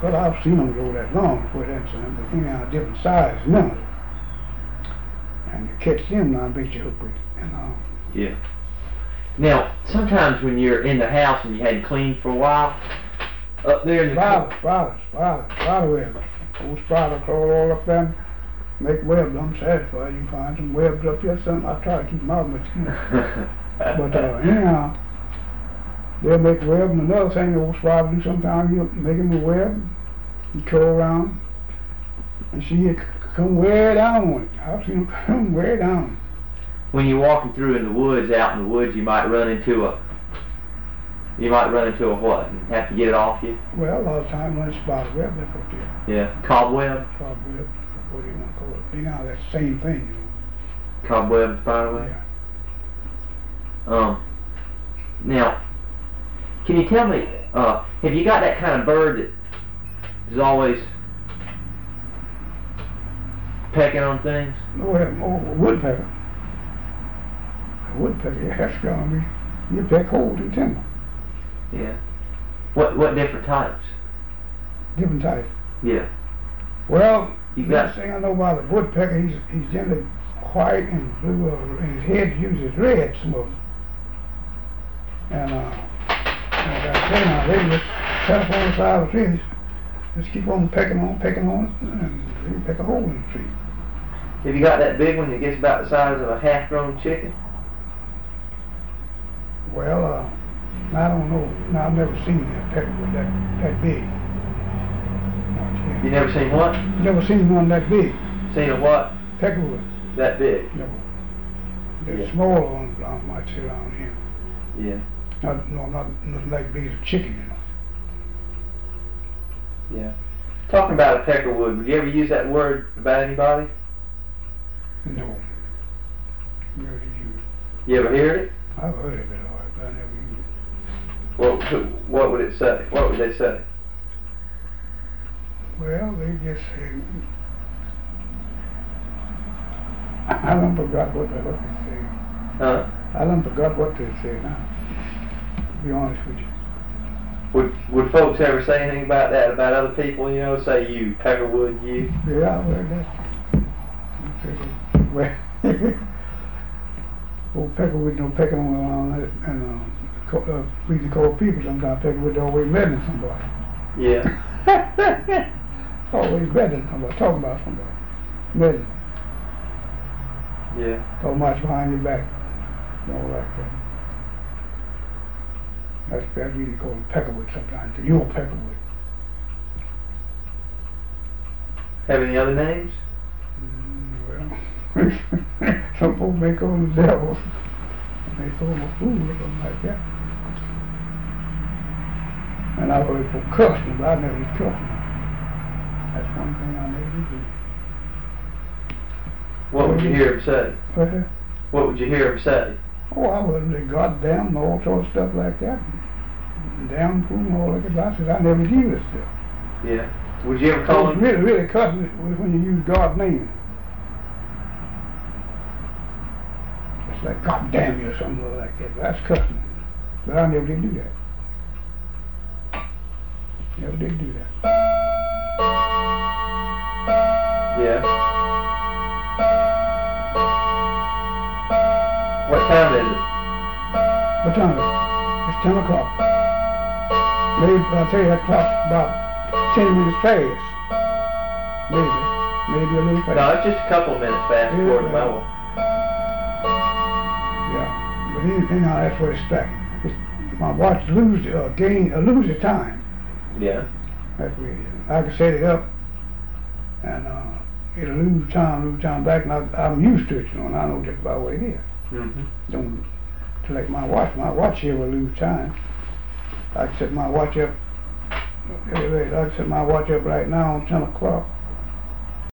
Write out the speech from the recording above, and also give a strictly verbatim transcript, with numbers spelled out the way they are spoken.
Well, I've seen them go that long before that son, but anyhow, different sizes, none of them. And you catch them now, I bet you hook with it, you know. Yeah. Now, sometimes when you're in the house and you hadn't cleaned for a while, up there in the spiders, spiders, spiders, spider webs. Old spider crawl all up there and make webs. I'm satisfied you can find some webs up here. Something I try to keep them out of mosquitoes. But uh, anyhow, they'll make webs. And another thing the old spider do sometimes, he'll make them a web, he curl around, and see it come way down on it. I've seen them come way down. When you're walking through in the woods, out in the woods, you might run into a, you might run into a what, and have to get it off you? Well, a lot of times run a spider web back up there. Yeah, cobweb? Cobweb, what do you want to call it? Anyhow, that's the same thing, you know. Cobweb, spider web? Yeah. Um, now, can you tell me, uh, have you got that kind of bird that is always pecking on things? No, we have oh, a woodpecker. A woodpecker, yeah, that's gonna be, you peck holes in timber. Yeah. What what different types? Different types. Yeah. Well, you the got thing I know about the woodpecker, he's he's generally white and blue, uh, and his head uses red, some of them. And uh, like I say now, they just set up on the side of the tree, just keep on pecking on, pecking on it, and they peck a hole in the tree. Have you got that big one that gets about the size of a half-grown chicken? Well, uh, I don't know. No, I've never seen that peckerwood that that big. You never seen what? Never seen one that big. Seen a what? Peckerwood. That big? No. There's Yeah. smaller ones I might say around here. Yeah. Not, no, not nothing like big as a chicken, you know. Yeah. Talking about a peckerwood, would you ever use that word about anybody? No. Never did use it. You ever heard it? I've heard of it, all right, but I never used it. What, who, what would it say? What would they say? Well, they just say, I done forgot what, what they say. Huh? I done forgot what they say now, to be honest with you. Would would folks ever say anything about that, about other people, you know, say you, peckerwood, you? Yeah, I've heard that. Well, old peckerwood don't pecking on around it, and uh, co- uh, reading cold people sometimes peckerwood always meddling somebody. Yeah. Always meddling somebody, talking about somebody. Meddling. Yeah. Talking much behind your back. Don't like that. That's, that's really called peckerwood sometimes. You're a peckerwood. Have any other names? Mm, well, some folks may call them devils. They call them a fool or something like that. And I've heard folk cuss them, but I never did cuss them. That's one thing I never did do. What would you hear him say? What's that? What would you hear him say? Oh, I would say goddamn and all sorts of stuff like that. Damn fool and all that. I said I never did use that stuff. Yeah. Would you ever call him? Really, really cussing was when you use God's name. It's like God damn you or something like that. That's cussing. But I never did do that. Never did do that. Yeah. What time is it? What time is it? It's ten o'clock. Maybe, I'll tell you that clock's about ten minutes past. Maybe. Maybe a little past. No, it's just a couple of minutes fast Yeah, forward, yeah. my one. Yeah. But any- anyhow, that's what it's like. It's, my watch lose, uh, gain, uh, lose the time. Yeah. That's what it is. I can set it up and uh, it'll lose time, lose time back, and I, I'm used to it, you know, and I know just about what it is. Mm-hmm. Don't like my watch. My watch here will lose time. I can set my watch up. I can set my watch up right now on ten o'clock.